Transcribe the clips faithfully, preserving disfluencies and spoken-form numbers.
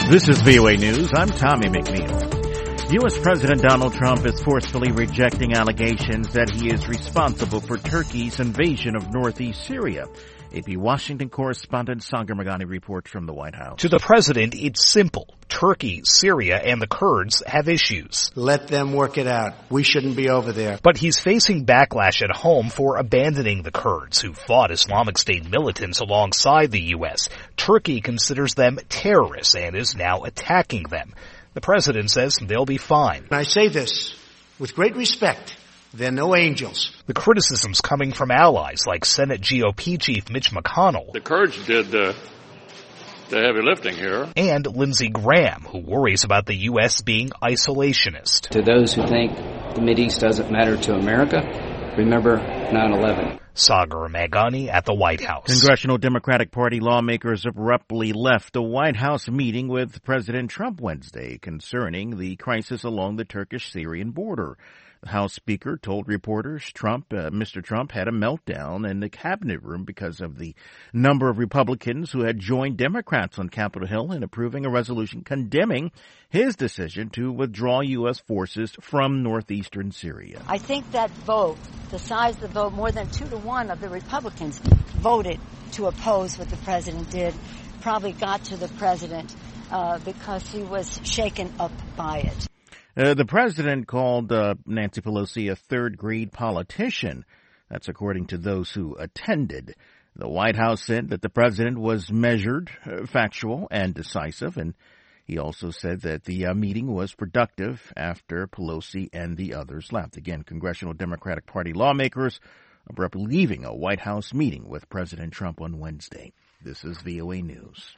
This is V O A News. I'm Tommy McNeil. U S. President Donald Trump is forcefully rejecting allegations that he is responsible for Turkey's invasion of northeast Syria. A P Washington correspondent Sagar Meghani reports from the White House. To the president, it's simple. Turkey, Syria, and the Kurds have issues. Let them work it out. We shouldn't be over there. But he's facing backlash at home for abandoning the Kurds, who fought Islamic State militants alongside the U S. Turkey considers them terrorists and is now attacking them. The president says they'll be fine. And I say this with great respect. They're no angels. The criticism's coming from allies like Senate G O P Chief Mitch McConnell. The Kurds did the, the heavy lifting here. And Lindsey Graham, who worries about the U S being isolationist. To those who think the Mideast doesn't matter to America, remember nine eleven. Sagar Meghani at the White House. Congressional Democratic Party lawmakers abruptly left a White House meeting with President Trump Wednesday concerning the crisis along the Turkish-Syrian border. The House Speaker told reporters Trump, uh, Mister Trump had a meltdown in the cabinet room because of the number of Republicans who had joined Democrats on Capitol Hill in approving a resolution condemning his decision to withdraw U S forces from northeastern Syria. I think that vote, the size of the vote, more than two to one of the Republicans voted to oppose what the president did, probably got to the president uh, because he was shaken up by it. Uh, the president called uh, Nancy Pelosi a third-grade politician. That's according to those who attended. The White House said that the president was measured, uh, factual, and decisive, and he also said that the uh, meeting was productive after Pelosi and the others left. Again, Congressional Democratic Party lawmakers abruptly leaving a White House meeting with President Trump on Wednesday. This is V O A News.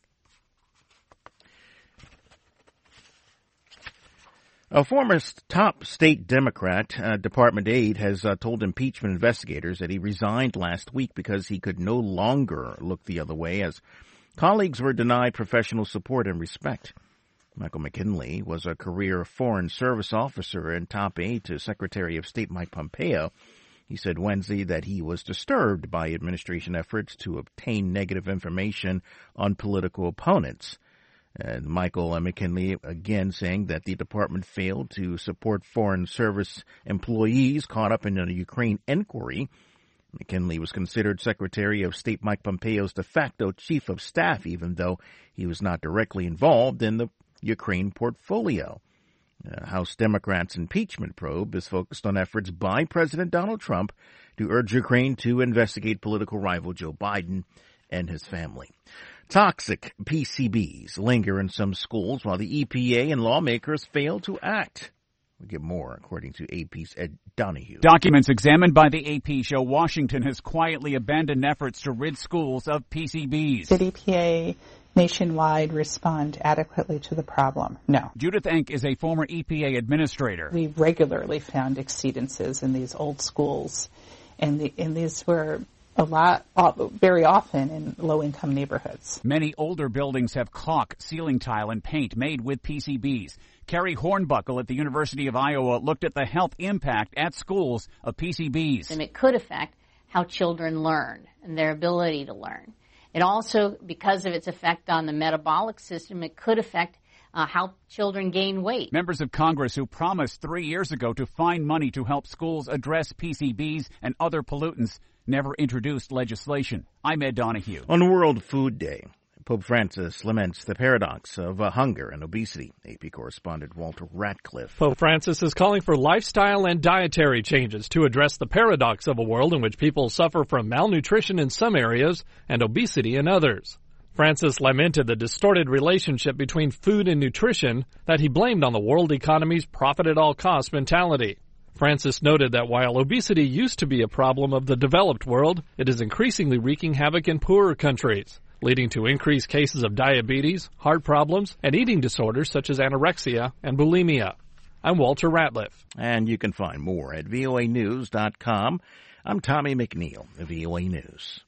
A former top state Democrat, uh, department aide, has uh, told impeachment investigators that he resigned last week because he could no longer look the other way as colleagues were denied professional support and respect. Michael McKinley was a career Foreign Service officer and top aide to Secretary of State Mike Pompeo. He said Wednesday that he was disturbed by administration efforts to obtain negative information on political opponents. And Michael McKinley again saying that the department failed to support Foreign Service employees caught up in a Ukraine inquiry. McKinley was considered Secretary of State Mike Pompeo's de facto chief of staff, even though he was not directly involved in the Ukraine portfolio. Uh, House Democrats' impeachment probe is focused on efforts by President Donald Trump to urge Ukraine to investigate political rival Joe Biden and his family. Toxic P C Bs linger in some schools while the E P A and lawmakers fail to act. We'll get more, according to A P's Ed Donahue. Documents examined by the A P show Washington has quietly abandoned efforts to rid schools of P C Bs. Did E P A nationwide respond adequately to the problem? No. Judith Enck is a former E P A administrator. We regularly found exceedances in these old schools, and, the, and these were a lot, very often in low-income neighborhoods. Many older buildings have caulk, ceiling tile, and paint made with P C Bs. Carrie Hornbuckle at the University of Iowa looked at the health impact at schools of P C Bs. And it could affect how children learn and their ability to learn. It also, because of its effect on the metabolic system, it could affect uh, how children gain weight. Members of Congress who promised three years ago to find money to help schools address P C Bs and other pollutants never introduced legislation. I'm Ed Donahue. On World Food Day, Pope Francis laments the paradox of uh, hunger and obesity. A P correspondent Walter Ratcliffe. Pope Francis is calling for lifestyle and dietary changes to address the paradox of a world in which people suffer from malnutrition in some areas and obesity in others. Francis lamented the distorted relationship between food and nutrition that he blamed on the world economy's profit-at-all-costs mentality. Francis noted that while obesity used to be a problem of the developed world, it is increasingly wreaking havoc in poorer countries, leading to increased cases of diabetes, heart problems, and eating disorders such as anorexia and bulimia. I'm Walter Ratliff. And you can find more at V O A news dot com. I'm Tommy McNeil, V O A News.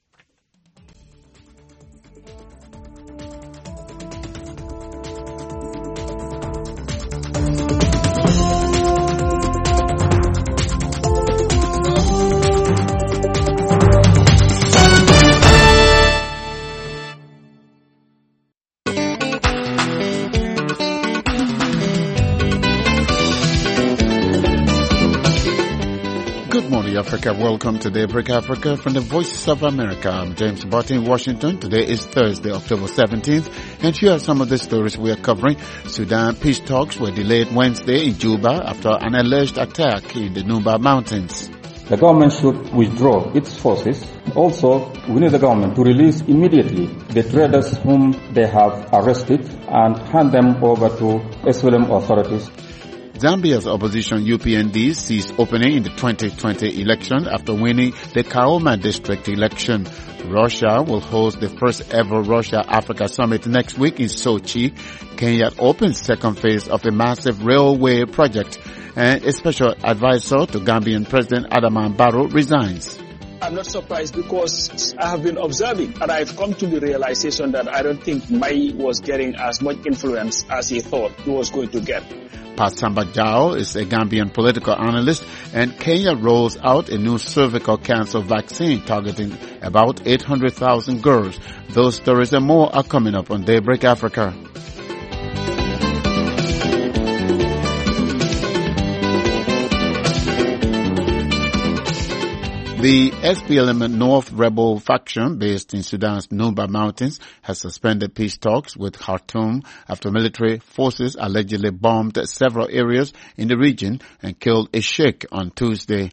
Daily Africa. Welcome to Daybreak Africa from the Voices of America. I'm James Barton in Washington. Today is Thursday, October seventeenth, and here are some of the stories we are covering. Sudan peace talks were delayed Wednesday in Juba after an alleged attack in the Nuba Mountains. The government should withdraw its forces. Also, we need the government to release immediately the traders whom they have arrested and hand them over to S P L M authorities. Zambia's opposition U P N D sees opening in the twenty twenty election after winning the Kaoma district election. Russia will host the first ever Russia-Africa summit next week in Sochi. Kenya opens second phase of a massive railway project, and a special advisor to Gambian President Adama Barrow resigns. I'm not surprised because I have been observing and I've come to the realization that I don't think Mai was getting as much influence as he thought he was going to get. Pat Samba Jao is a Gambian political analyst, and Kenya rolls out a new cervical cancer vaccine targeting about eight hundred thousand girls. Those stories and more are coming up on Daybreak Africa. The S P L M North rebel faction based in Sudan's Nuba Mountains has suspended peace talks with Khartoum after military forces allegedly bombed several areas in the region and killed a sheikh on Tuesday.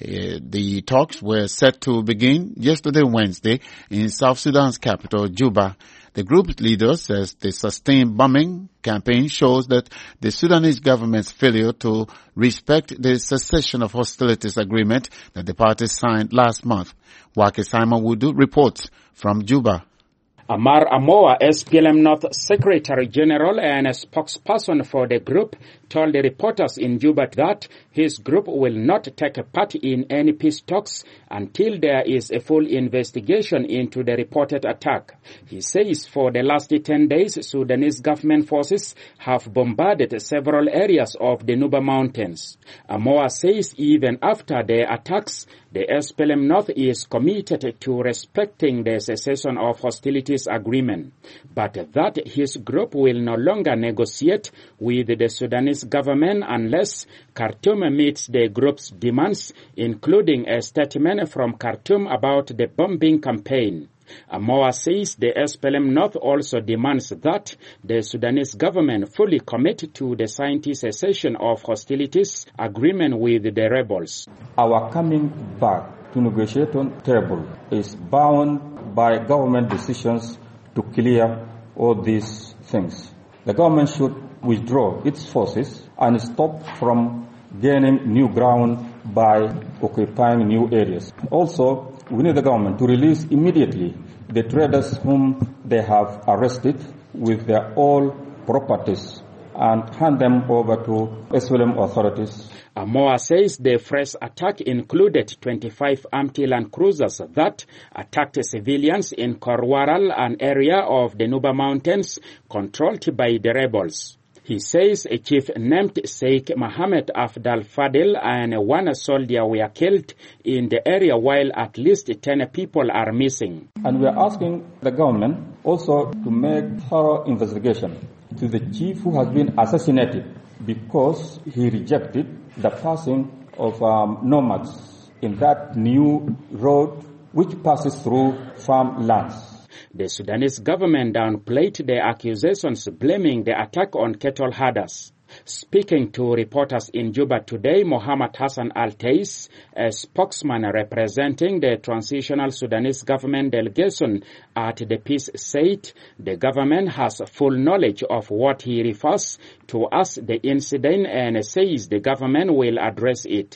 The talks were set to begin yesterday, Wednesday, in South Sudan's capital, Juba. The group's leader says the sustained bombing campaign shows that the Sudanese government's failure to respect the cessation of hostilities agreement that the parties signed last month. Wake Simon Wudu reports from Juba. Amar Amoa, S P L M North Secretary General and a spokesperson for the group, told the reporters in Juba that his group will not take part in any peace talks until there is a full investigation into the reported attack. He says for the last ten days, Sudanese government forces have bombarded several areas of the Nuba Mountains. Amoa says even after the attacks, the S P L M North is committed to respecting the cessation of hostilities agreement, but that his group will no longer negotiate with the Sudanese government unless Khartoum meets the group's demands, including a statement from Khartoum about the bombing campaign. Amoa says the S P L M North also demands that the Sudanese government fully commit to the signed cessation of hostilities agreement with the rebels. Our coming back to negotiating table is bound by government decisions to clear all these things. The government should withdraw its forces and stop from gaining new ground by occupying new areas. Also, we need the government to release immediately the traders whom they have arrested with their all properties and hand them over to S P L M authorities. Amoa says the fresh attack included twenty-five empty land cruisers that attacked civilians in Korwaral, an area of the Nuba Mountains controlled by the rebels. He says a chief named Sheikh Mohammed Afdal Fadil and one soldier were killed in the area while at least ten people are missing. And we are asking the government also to make thorough investigation to the chief who has been assassinated because he rejected the passing of um, nomads in that new road which passes through farmlands. The Sudanese government downplayed the accusations blaming the attack on cattle herders. Speaking to reporters in Juba today, Mohammed Hassan Al-Tais, a spokesman representing the transitional Sudanese government delegation at the peace, said the government has full knowledge of what he refers to as the incident and says the government will address it.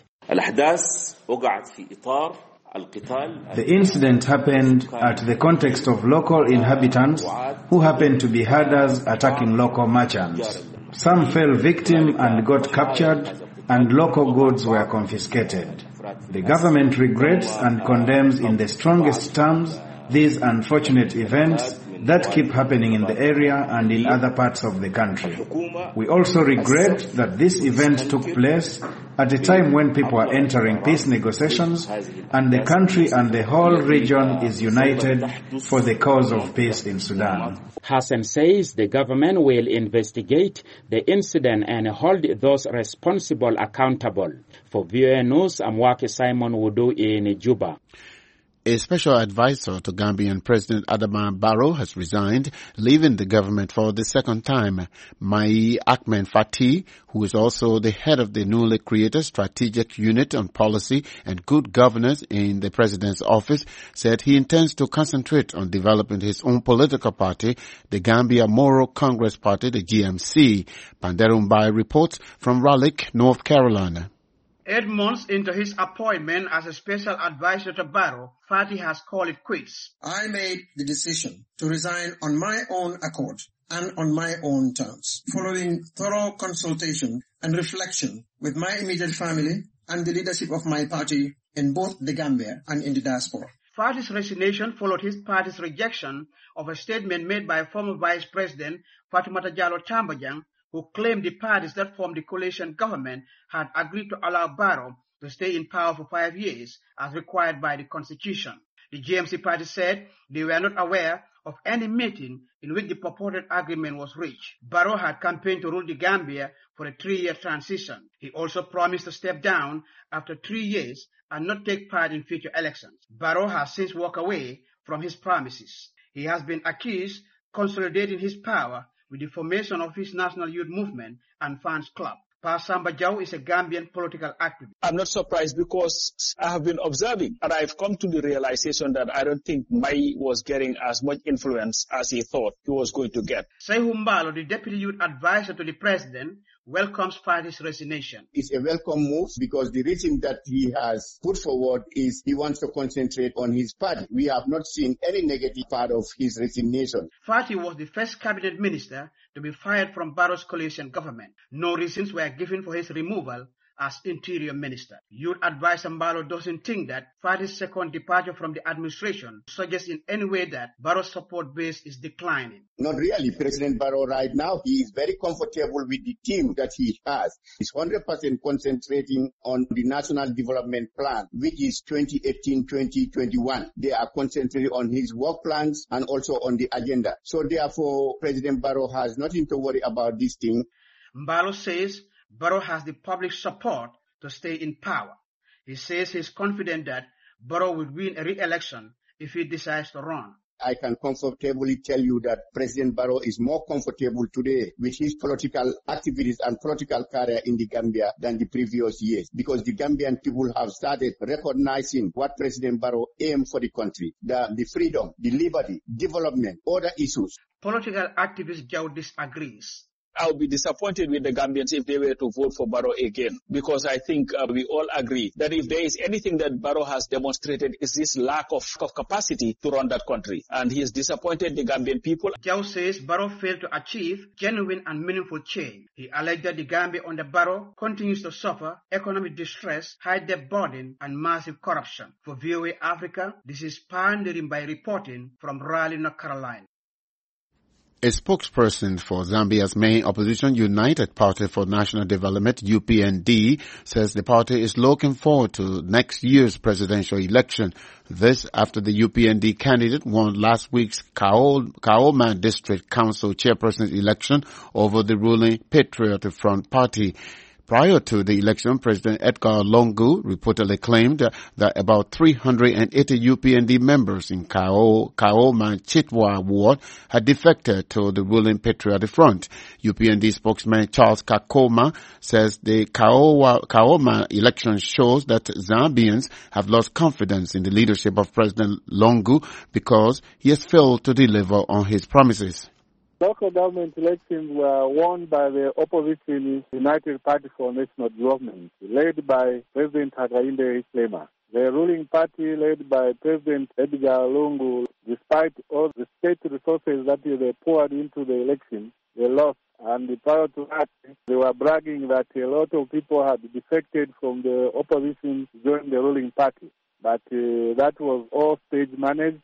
The incident happened at the context of local inhabitants who happened to be herders attacking local merchants. Some fell victim and got captured, and local goods were confiscated. The government regrets and condemns in the strongest terms these unfortunate events that keep happening in the area and in other parts of the country. We also regret that this event took place at a time when people are entering peace negotiations and the country and the whole region is united for the cause of peace in Sudan. Hassan says the government will investigate the incident and hold those responsible accountable. For V O A News, I'm Waki Simon Wudu in Juba. A special advisor to Gambian President Adama Barrow has resigned, leaving the government for the second time. Mai Ahmed Fatih, who is also the head of the newly created Strategic Unit on Policy and Good Governance in the President's office, said he intends to concentrate on developing his own political party, the Gambia Moral Congress Party, the G M C. Panderumbai reports from Raleigh, North Carolina. Eight months into his appointment as a special advisor to Barrow, Fatih has called it quits. I made the decision to resign on my own accord and on my own terms, following thorough consultation and reflection with my immediate family and the leadership of my party in both the Gambia and in the diaspora. Fatih's resignation followed his party's rejection of a statement made by former Vice President Fatoumata Jallow Tambajang, who claimed the parties that formed the coalition government had agreed to allow Barrow to stay in power for five years as required by the Constitution. The G M C party said they were not aware of any meeting in which the purported agreement was reached. Barrow had campaigned to rule the Gambia for a three-year transition. He also promised to step down after three years and not take part in future elections. Barrow has since walked away from his promises. He has been accused of consolidating his power with the formation of his National Youth Movement and Fans Club. Pa Samba Jaw is a Gambian political activist. I'm not surprised because I have been observing and I've come to the realization that I don't think Mai was getting as much influence as he thought he was going to get. Sehu Mbalo, the deputy youth advisor to the president, welcomes Fatih's resignation. It's a welcome move because the reason that he has put forward is he wants to concentrate on his party. We have not seen any negative part of his resignation. Fatih was the first cabinet minister to be fired from Barrow's coalition government. No reasons were given for his removal as interior minister. Youth advisor Mbalo doesn't think that Fatih's second departure from the administration suggests in any way that Barrow's support base is declining. Not really. President Barrow right now, he is very comfortable with the team that he has. He's one hundred percent concentrating on the National Development Plan, which is twenty eighteen to twenty twenty-one. They are concentrating on his work plans and also on the agenda. So therefore, President Barrow has nothing to worry about this thing. Mbalo says Barrow has the public support to stay in power. He says he's confident that Barrow will win a re-election if he decides to run. I can comfortably tell you that President Barrow is more comfortable today with his political activities and political career in the Gambia than the previous years, because the Gambian people have started recognizing what President Barrow aimed for the country, the, the freedom, the liberty, development, other issues. Political activist Joe disagrees. I'll be disappointed with the Gambians if they were to vote for Barrow again, because I think uh, we all agree that if there is anything that Barrow has demonstrated is this lack of, of capacity to run that country. And he has disappointed the Gambian people. Jow says Barrow failed to achieve genuine and meaningful change. He alleged that the Gambia under Barrow continues to suffer economic distress, high debt burden, and massive corruption. For V O A Africa, this is Panderumbai reporting from Raleigh, North Carolina. A spokesperson for Zambia's main opposition, United Party for National Development, U P N D, says the party is looking forward to next year's presidential election. This after the U P N D candidate won last week's Kaoma District Council chairperson's election over the ruling Patriotic Front Party. Prior to the election, President Edgar Lungu reportedly claimed that about three hundred eighty U P N D members in Kaoma Chitwa ward had defected to the ruling Patriotic Front. U P N D spokesman Charles Kakoma says the Kaoma, Kaoma election shows that Zambians have lost confidence in the leadership of President Lungu because he has failed to deliver on his promises. Local government elections were won by the opposition United Party for National Development, led by President Hakainde Hichilema. The ruling party, led by President Edgar Lungu, despite all the state resources that they poured into the election, they lost. And prior to that, they were bragging that a lot of people had defected from the opposition to join the ruling party. But uh, that was all stage managed.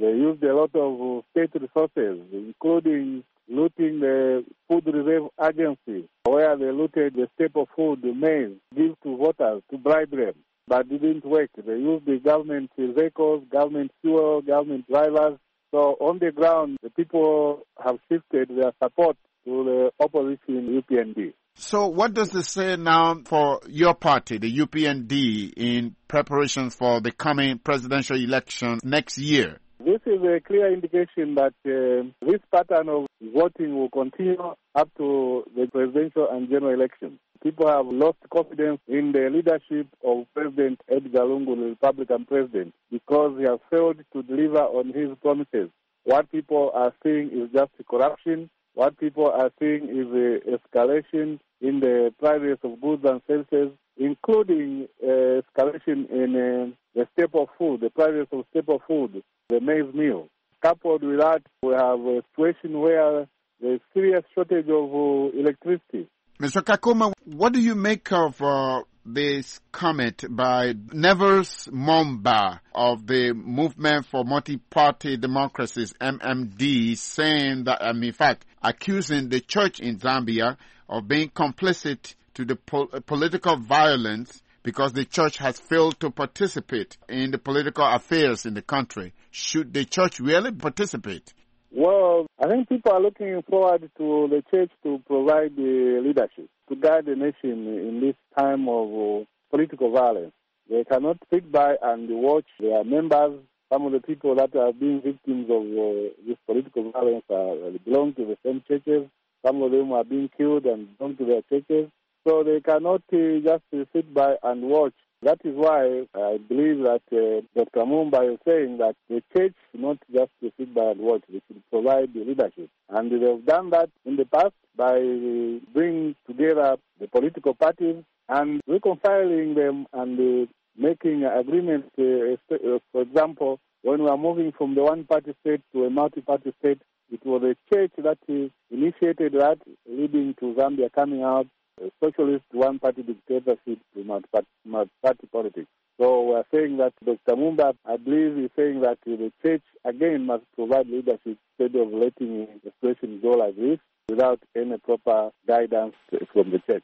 They used a lot of state resources, including looting the food reserve agency, where they looted the staple food, the maize, give to voters to bribe them. But it didn't work. They used the government vehicles, government fuel, government drivers. So on the ground, the people have shifted their support to the opposition U P N D. So what does this say now for your party, the U P N D, in preparation for the coming presidential election next year? This is a clear indication that uh, this pattern of voting will continue up to the presidential and general election. People have lost confidence in the leadership of President Edgar Lungu, the Republican president, because he has failed to deliver on his promises. What people are seeing is just corruption. What people are seeing is an escalation in the prices of goods and services, including uh, escalation in uh, the staple food, the prices of staple food, the maize meal. Coupled with that, we have a situation where there is serious shortage of uh, electricity. Mister Kakuma, what do you make of uh, this comment by Nevers Momba of the Movement for Multi-Party Democracies, M M D, saying that, um, in fact, accusing the church in Zambia of being complicit to the po- political violence because the church has failed to participate in the political affairs in the country? Should the church really participate? Well, I think people are looking forward to the church to provide the leadership, to guide the nation in this time of uh, political violence. They cannot sit by and watch their members. Some of the people that are being victims of uh, this political violence are, belong to the same churches. Some of them are being killed and belong to their churches. So they cannot uh, just uh, sit by and watch. That is why I believe that uh, Doctor Mumba is saying that the church should not just to sit by and watch. They should provide the leadership. And they have done that in the past by bringing together the political parties and reconciling them and uh, making agreements. Uh, for example, when we are moving from the one-party state to a multi-party state, it was the church that uh, initiated that, leading to Zambia coming out a socialist one-party dictatorship to multi-party politics. So we are saying that Doctor Mumba, I believe, is saying that the church, again, must provide leadership instead of letting the situation go like this without any proper guidance from the church.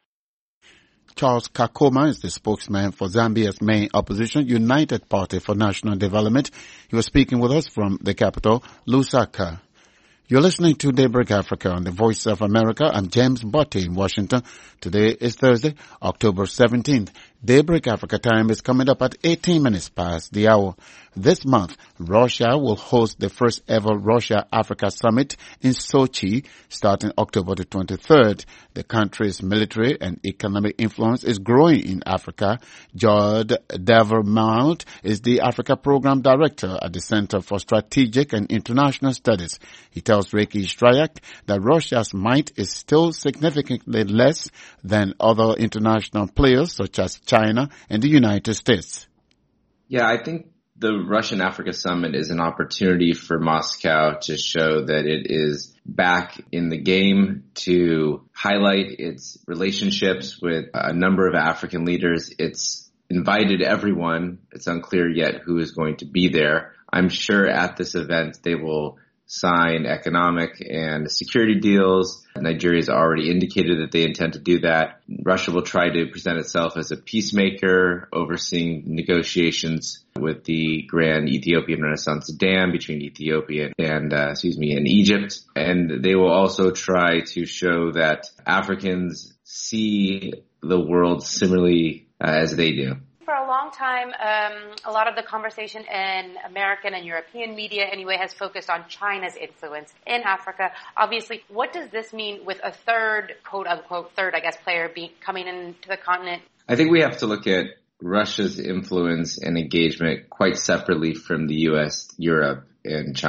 Charles Kakoma is the spokesman for Zambia's main opposition, United Party for National Development. He was speaking with us from the capital, Lusaka. You're listening to Daybreak Africa on the Voice of America. I'm James Botte in Washington. Today is Thursday, October seventeenth. Daybreak Africa time is coming up at eighteen minutes past the hour. This month, Russia will host the first ever Russia-Africa Summit in Sochi starting October the twenty-third. The country's military and economic influence is growing in Africa. Judd Devermont is the Africa Program Director at the Center for Strategic and International Studies. He tells Reiki Strayak that Russia's might is still significantly less than other international players such as China and the United States. Yeah, I think the Russian Africa Summit is an opportunity for Moscow to show that it is back in the game, to highlight its relationships with a number of African leaders. It's invited everyone. It's unclear yet who is going to be there. I'm sure at this event they will sign economic and security deals. Nigeria has already indicated that they intend to do that. Russia will try to present itself as a peacemaker, overseeing negotiations with the Grand Ethiopian Renaissance Dam between Ethiopia and, uh, excuse me, and Egypt. And they will also try to show that Africans see the world similarly uh, as they do. For a long time, um, a lot of the conversation in American and European media anyway has focused on China's influence in Africa. Obviously, what does this mean with a third, quote unquote, third, I guess, player be coming into the continent? I think we have to look at Russia's influence and engagement quite separately from the U S, Europe, and China.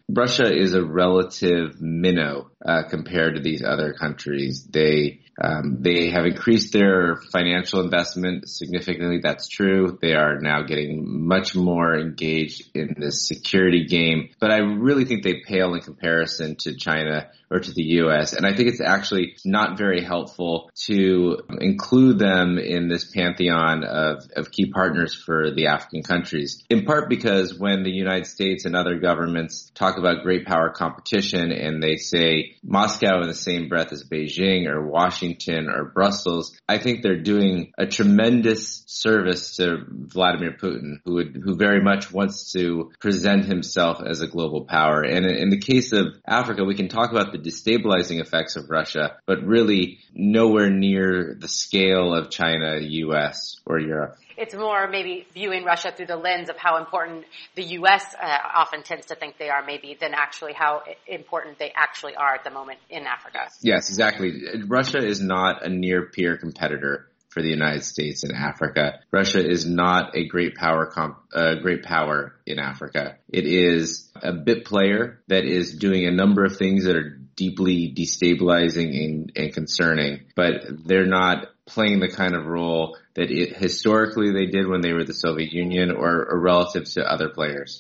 Russia is a relative minnow uh, compared to these other countries. They um, they have increased their financial investment significantly. That's true. They are now getting much more engaged in this security game. But I really think they pale in comparison to China or to the U S. And I think it's actually not very helpful to include them in this pantheon of, of key partners for the African countries, in part because when the United States and other governments talk about great power competition and they say Moscow in the same breath as Beijing or Washington or Brussels, I think they're doing a tremendous service to Vladimir Putin, who would, who very much wants to present himself as a global power. And in the case of Africa, we can talk about the destabilizing effects of Russia, but really nowhere near the scale of China, U S, or Europe. It's more maybe viewing Russia through the lens of how important the U S uh, often tends to think they are maybe than actually how important they actually are at the moment in Africa. Yes, exactly. Russia is not a near-peer competitor for the United States in Africa. Russia is not a great power comp, uh, great power in Africa. It is a bit player that is doing a number of things that are deeply destabilizing and, and concerning, but they're not playing the kind of role that it historically they did when they were the Soviet Union or, or relative to other players.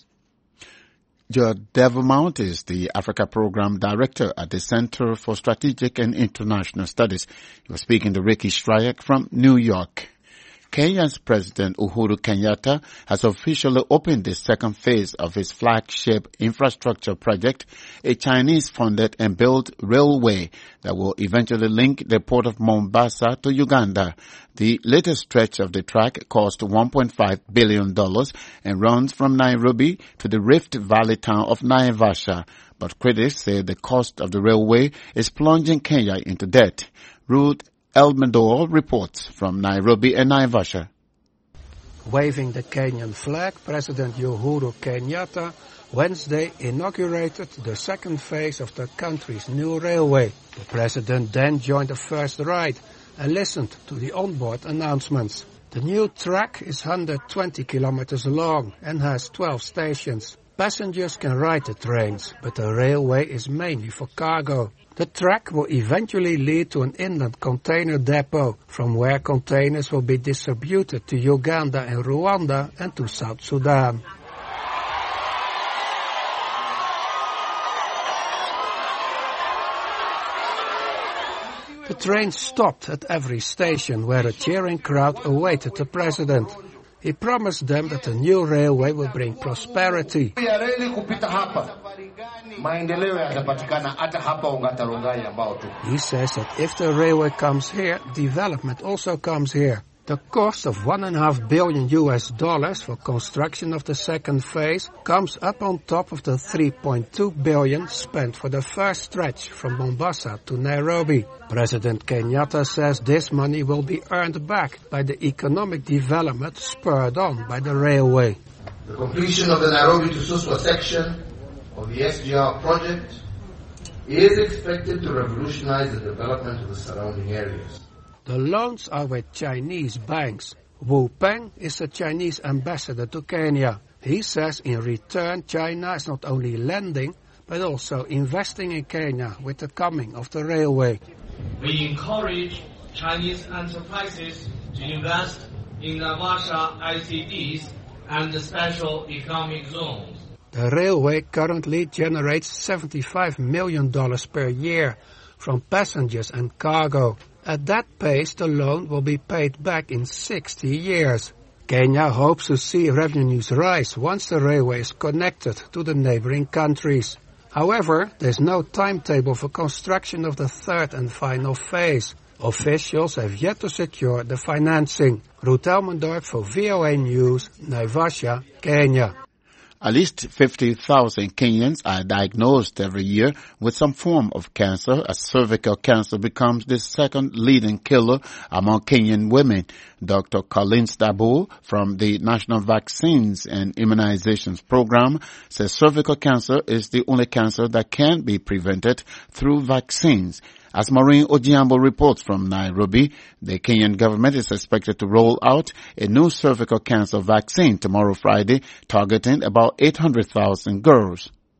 George Devamount is the Africa Program Director at the Center for Strategic and International Studies. He was speaking to Ricky Strayek from New York. Kenya's President Uhuru Kenyatta has officially opened the second phase of his flagship infrastructure project, a Chinese-funded and built railway that will eventually link the port of Mombasa to Uganda. The latest stretch of the track cost one point five billion dollars and runs from Nairobi to the Rift Valley town of Naivasha. But critics say the cost of the railway is plunging Kenya into debt. Ruth Elmendor reports from Nairobi and Naivasha. Waving the Kenyan flag, President Uhuru Kenyatta Wednesday inaugurated the second phase of the country's new railway. The president then joined the first ride and listened to the onboard announcements. The new track is one hundred twenty kilometers long and has twelve stations. Passengers can ride the trains, but the railway is mainly for cargo. The track will eventually lead to an inland container depot, from where containers will be distributed to Uganda and Rwanda and to South Sudan. The train stopped at every station where a cheering crowd awaited the president. He promised them that the new railway will bring prosperity. He says that if the railway comes here, development also comes here. The cost of one and a half billion U S dollars for construction of the second phase comes up on top of the three point two billion spent for the first stretch from Mombasa to Nairobi. President Kenyatta says this money will be earned back by the economic development spurred on by the railway. The completion of the Nairobi to Suswa section of the S G R project is expected to revolutionize the development of the surrounding areas. The loans are with Chinese banks. Wu Peng is the Chinese ambassador to Kenya. He says in return China is not only lending but also investing in Kenya with the coming of the railway. We encourage Chinese enterprises to invest in Naivasha I C Ds and the special economic zones. The railway currently generates seventy-five million dollars per year from passengers and cargo. At that pace, the loan will be paid back in sixty years. Kenya hopes to see revenues rise once the railway is connected to the neighboring countries. However, there's no timetable for construction of the third and final phase. Officials have yet to secure the financing. Ruth Elmendorf for V O A News, Naivasha, Kenya. At least fifty thousand Kenyans are diagnosed every year with some form of cancer, as cervical cancer becomes the second leading killer among Kenyan women. Doctor Colleen Stabo from the National Vaccines and Immunizations Program says cervical cancer is the only cancer that can be prevented through vaccines. As Maureen Ojiambo reports from Nairobi, the Kenyan government is expected to roll out a new cervical cancer vaccine tomorrow Friday, targeting about eight hundred thousand girls.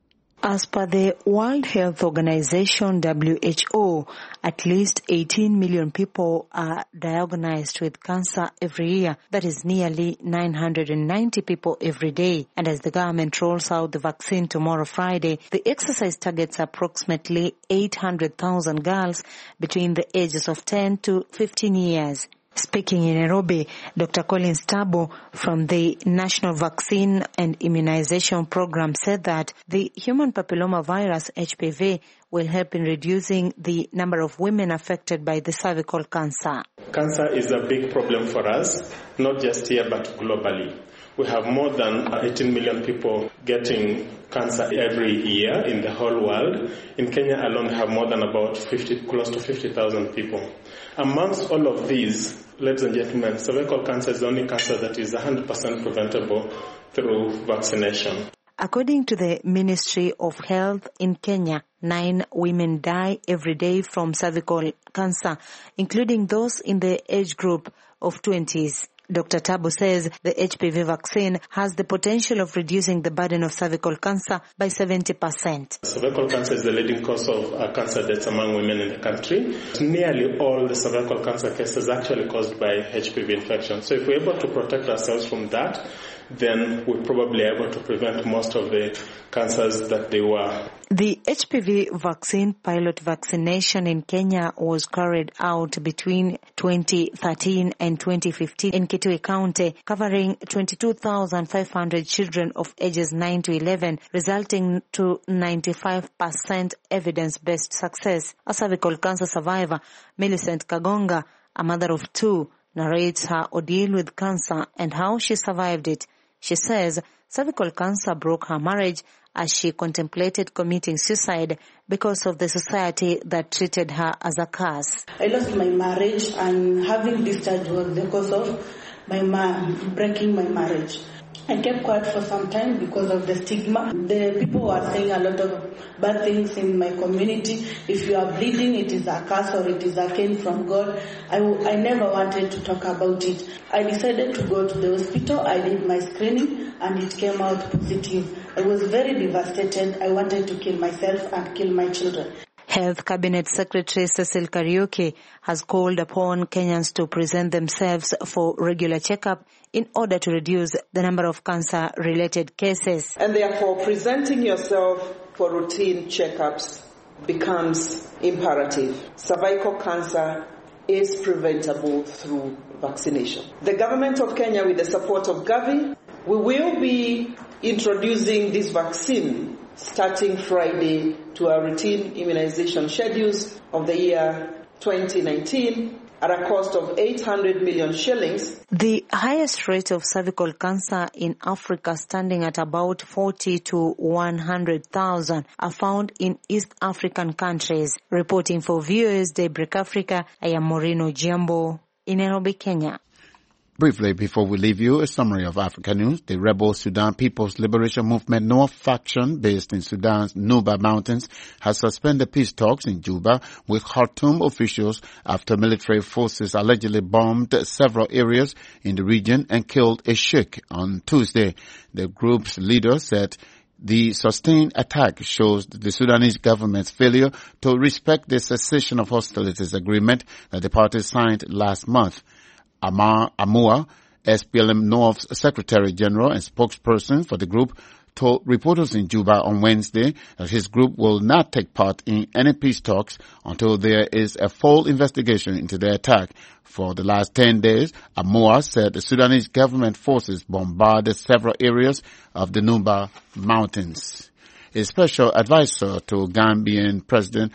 As per the World Health Organization, W H O, at least eighteen million people are diagnosed with cancer every year. That is nearly nine hundred ninety people every day. And as the government rolls out the vaccine tomorrow Friday, the exercise targets approximately eight hundred thousand girls between the ages of ten to fifteen years. Speaking in Nairobi, Doctor Collins Tabo from the National Vaccine and Immunization Program said that the human papillomavirus H P V will help in reducing the number of women affected by the cervical cancer. Cancer is a big problem for us, not just here but globally. We have more than eighteen million people getting cancer every year in the whole world. In Kenya alone, we have more than about fifty, close to fifty thousand people. Amongst all of these, ladies and gentlemen, cervical cancer is the only cancer that is one hundred percent preventable through vaccination. According to the Ministry of Health in Kenya, nine women die every day from cervical cancer, including those in the age group of twenties. Doctor Tabo says the H P V vaccine has the potential of reducing the burden of cervical cancer by seventy percent. Cervical cancer is the leading cause of uh, cancer deaths among women in the country. Nearly all the cervical cancer cases are actually caused by H P V infection. So if we're able to protect ourselves from that, then we're probably able to prevent most of the cancers that they were. The H P V vaccine pilot vaccination in Kenya was carried out between twenty thirteen and twenty fifteen in Kitui County, covering twenty-two thousand five hundred children of ages nine to eleven, resulting to ninety-five percent evidence-based success. A cervical cancer survivor, Millicent Kagonga, a mother of two, narrates her ordeal with cancer and how she survived it. She says cervical cancer broke her marriage as she contemplated committing suicide because of the society that treated her as a curse. I lost my marriage, and having discharge was the cause of my ma- breaking my marriage. I kept quiet for some time because of the stigma. The people were saying a lot of bad things in my community. If you are bleeding, it is a curse or it is a cane from God. I, w- I never wanted to talk about it. I decided to go to the hospital. I did my screening and it came out positive. I was very devastated. I wanted to kill myself and kill my children. Health Cabinet Secretary Cecil Kariuki has called upon Kenyans to present themselves for regular checkup in order to reduce the number of cancer-related cases. And therefore, presenting yourself for routine checkups becomes imperative. Cervical cancer is preventable through vaccination. The government of Kenya, with the support of Gavi, we will be introducing this vaccine starting Friday to our routine immunization schedules of the year twenty nineteen at a cost of eight hundred million shillings. The highest rate of cervical cancer in Africa, standing at about forty to one hundred thousand, are found in East African countries. Reporting for V O A's Daybreak Africa, I am Moreno Giambo in Nairobi, Kenya. Briefly, before we leave you, a summary of Africa news. The rebel Sudan People's Liberation Movement North faction, based in Sudan's Nuba Mountains, has suspended peace talks in Juba with Khartoum officials after military forces allegedly bombed several areas in the region and killed a sheikh on Tuesday. The group's leader said the sustained attack shows the Sudanese government's failure to respect the cessation of hostilities agreement that the parties signed last month. Amar Amua, S P L M North's Secretary General and spokesperson for the group, told reporters in Juba on Wednesday that his group will not take part in any peace talks until there is a full investigation into the attack. For the last ten days, Amua said the Sudanese government forces bombarded several areas of the Nuba Mountains. A special advisor to Gambian President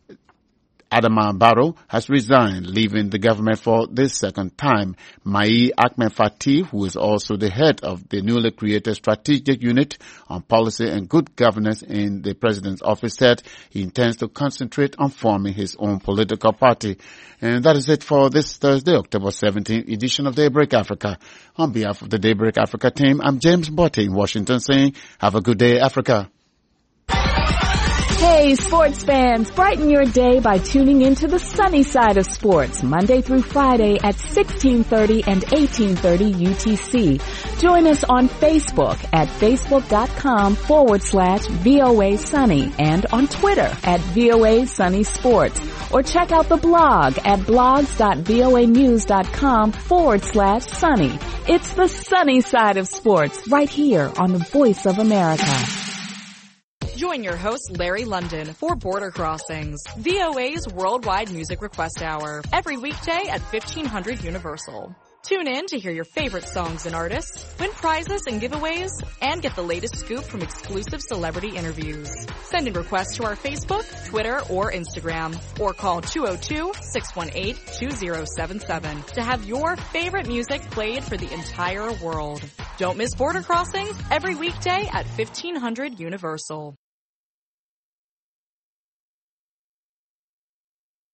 Adama Barrow has resigned, leaving the government for this second time. Mai Ahmed Fatih, who is also the head of the newly created Strategic Unit on Policy and Good Governance in the President's office, said he intends to concentrate on forming his own political party. And that is it for this Thursday, October seventeenth edition of Daybreak Africa. On behalf of the Daybreak Africa team, I'm James Botte in Washington saying, have a good day, Africa. Hey, sports fans, brighten your day by tuning into the sunny side of sports, Monday through Friday at sixteen thirty and eighteen thirty U T C. Join us on Facebook at facebook.com forward slash VOA Sunny and on Twitter at VOA Sunny Sports. Or check out the blog at blogs.voanews.com forward slash sunny. It's the sunny side of sports right here on the Voice of America. Join your host, Larry London, for Border Crossings, V O A's worldwide music request hour, every weekday at fifteen hundred Universal. Tune in to hear your favorite songs and artists, win prizes and giveaways, and get the latest scoop from exclusive celebrity interviews. Send in requests to our Facebook, Twitter, or Instagram, or call two oh two, six one eight, two oh seven seven to have your favorite music played for the entire world. Don't miss Border Crossings every weekday at fifteen hundred Universal.